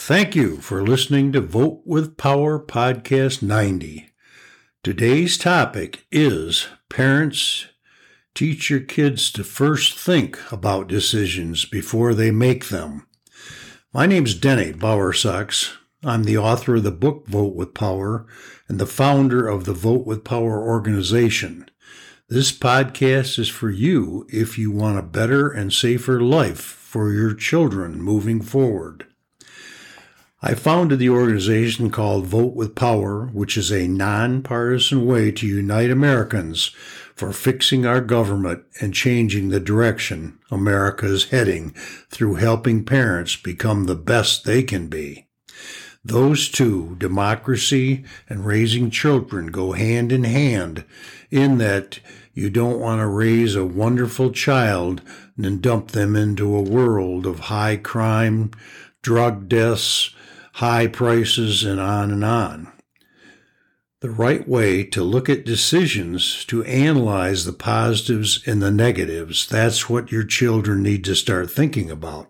Thank you for listening to Vote with Power Podcast 90. Today's topic is parents teach your kids to first think about decisions before they make them. My name's Denny Bowersox. I'm the author of the book Vote with Power and the founder of the Vote with Power organization. This podcast is for you if you want a better and safer life for your children moving forward. I founded the organization called Vote with Power, which is a nonpartisan way to unite Americans for fixing our government and changing the direction America is heading through helping parents become the best they can be. Those two, democracy and raising children, go hand in hand in that you don't want to raise a wonderful child and then dump them into a world of high crime, drug deaths, high prices, and on and on. The right way to look at decisions, to analyze the positives and the negatives, that's what your children need to start thinking about.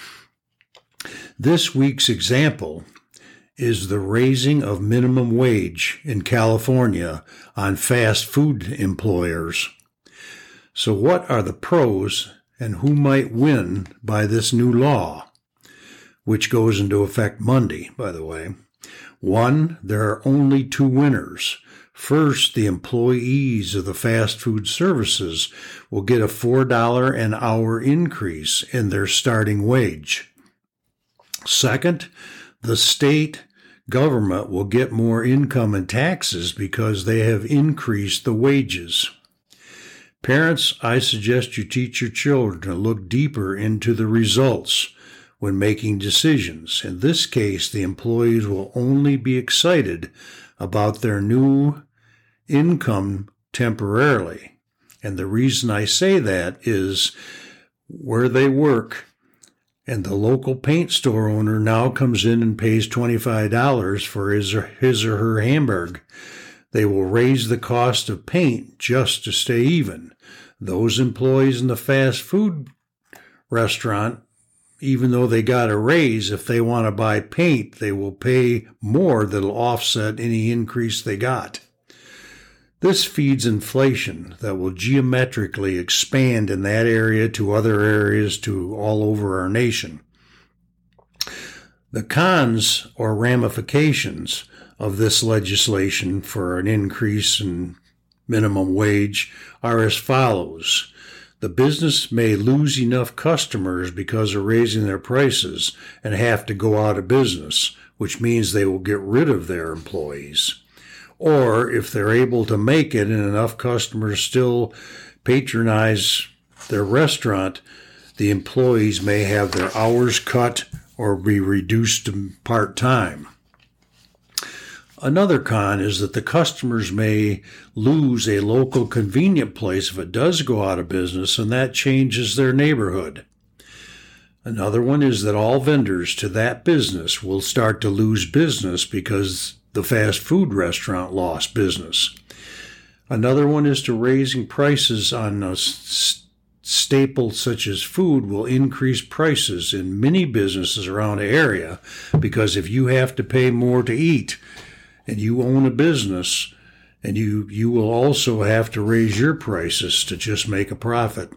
This week's example is the raising of minimum wage in California on fast food employers. So what are the pros and who might win by this new law, which goes into effect Monday, by the way? One, there are only two winners. First, the employees of the fast food services will get a $4 an hour increase in their starting wage. Second, the state government will get more income and taxes because they have increased the wages. Parents, I suggest you teach your children to look deeper into the results when making decisions. In this case, the employees will only be excited about their new income temporarily. And the reason I say that is where they work, and the local paint store owner now comes in and pays $25 for his or her hamburger. They will raise the cost of paint just to stay even. Those employees in the fast food restaurant, even though they got a raise, if they want to buy paint, they will pay more that'll offset any increase they got. This feeds inflation that will geometrically expand in that area to other areas to all over our nation. The cons or ramifications of this legislation for an increase in minimum wage are as follows. The business may lose enough customers because of raising their prices and have to go out of business, which means they will get rid of their employees. Or if they're able to make it and enough customers still patronize their restaurant, the employees may have their hours cut or be reduced to part-time. Another con is that the customers may lose a local convenient place if it does go out of business, and that changes their neighborhood. Another one is that all vendors to that business will start to lose business because the fast food restaurant lost business. Another one is to raising prices on a staple such as food will increase prices in many businesses around the area, because if you have to pay more to eat and you own a business, and you will also have to raise your prices to just make a profit.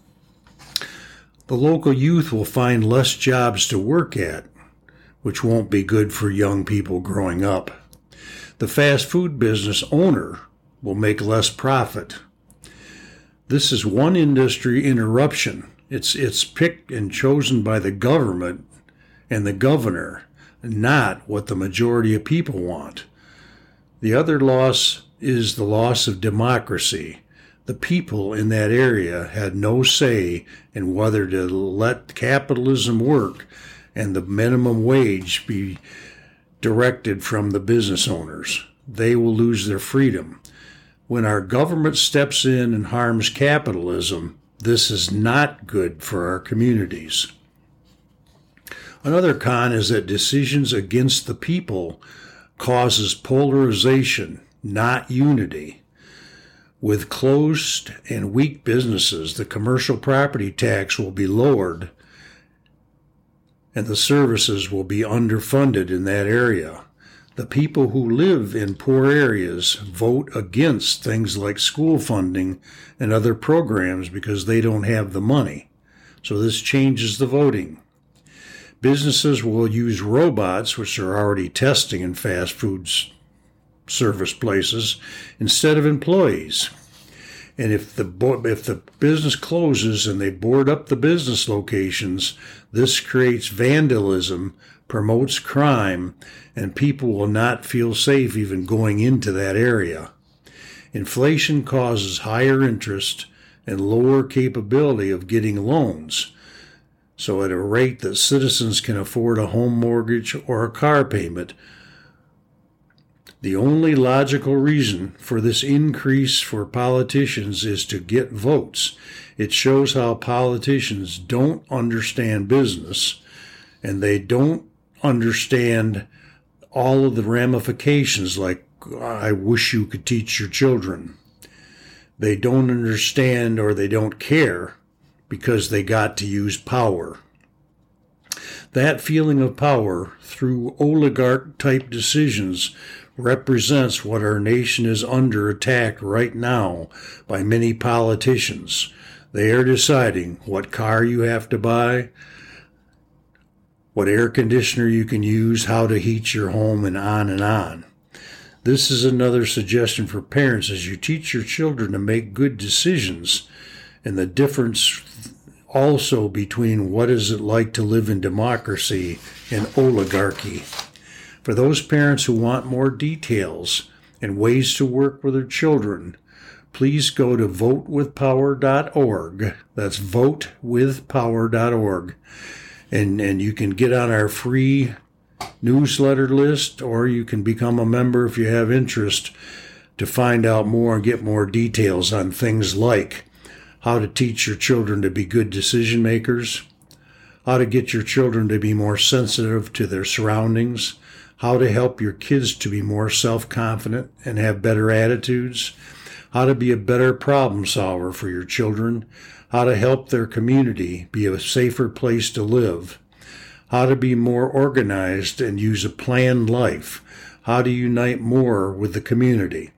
The local youth will find less jobs to work at, which won't be good for young people growing up. The fast food business owner will make less profit. This is one industry interruption. It's picked and chosen by the government and the governor, not what the majority of people want. The other loss is the loss of democracy. The people in that area had no say in whether to let capitalism work and the minimum wage be directed from the business owners. They will lose their freedom. When our government steps in and harms capitalism, this is not good for our communities. Another con is that decisions against the people causes polarization, not unity. With closed and weak businesses, the commercial property tax will be lowered and the services will be underfunded in that area. The people who live in poor areas vote against things like school funding and other programs because they don't have the money. So this changes the voting. Businesses will use robots, which are already testing in fast food service places, instead of employees. And if the business closes and they board up the business locations, this creates vandalism, promotes crime, and people will not feel safe even going into that area. Inflation causes higher interest and lower capability of getting loans, so at a rate that citizens can afford a home mortgage or a car payment. The only logical reason for this increase for politicians is to get votes. It shows how politicians don't understand business, and they don't understand all of the ramifications, like I wish you could teach your children. They don't understand, or they don't care because they got to use power. That feeling of power through oligarch-type decisions represents what our nation is under attack right now by many politicians. They are deciding what car you have to buy, what air conditioner you can use, how to heat your home, and on and on. This is another suggestion for parents as you teach your children to make good decisions, and the difference also between what is it like to live in democracy and oligarchy. For those parents who want more details and ways to work with their children, please go to votewithpower.org. That's votewithpower.org. And you can get on our free newsletter list, or you can become a member if you have interest to find out more and get more details on things like how to teach your children to be good decision makers, how to get your children to be more sensitive to their surroundings, how to help your kids to be more self-confident and have better attitudes, how to be a better problem solver for your children, how to help their community be a safer place to live, how to be more organized and use a planned life, how to unite more with the community,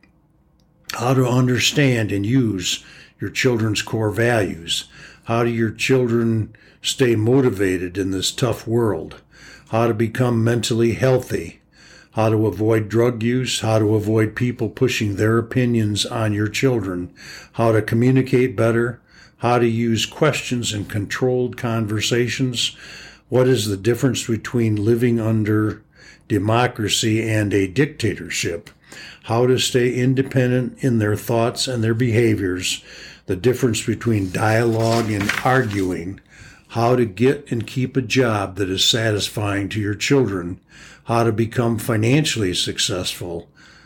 how to understand and use your children's core values, how do your children stay motivated in this tough world, how to become mentally healthy, how to avoid drug use, how to avoid people pushing their opinions on your children, how to communicate better, how to use questions in controlled conversations, what is the difference between living under democracy and a dictatorship, how to stay independent in their thoughts and their behaviors, the difference between dialogue and arguing, how to get and keep a job that is satisfying to your children, how to become financially successful,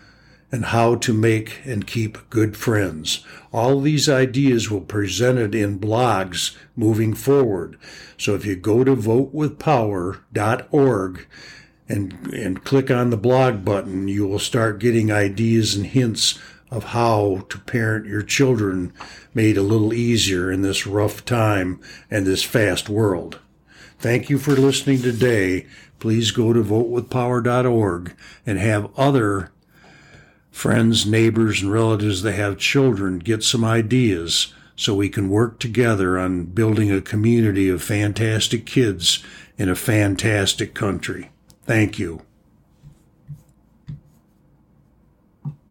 and how to make and keep good friends. All these ideas will be presented in blogs moving forward. So if you go to votewithpower.org and click on the blog button, you will start getting ideas and hints of how to parent your children made a little easier in this rough time and this fast world. Thank you for listening today. Please go to votewithpower.org and have other friends, neighbors, and relatives that have children get some ideas so we can work together on building a community of fantastic kids in a fantastic country. Thank you.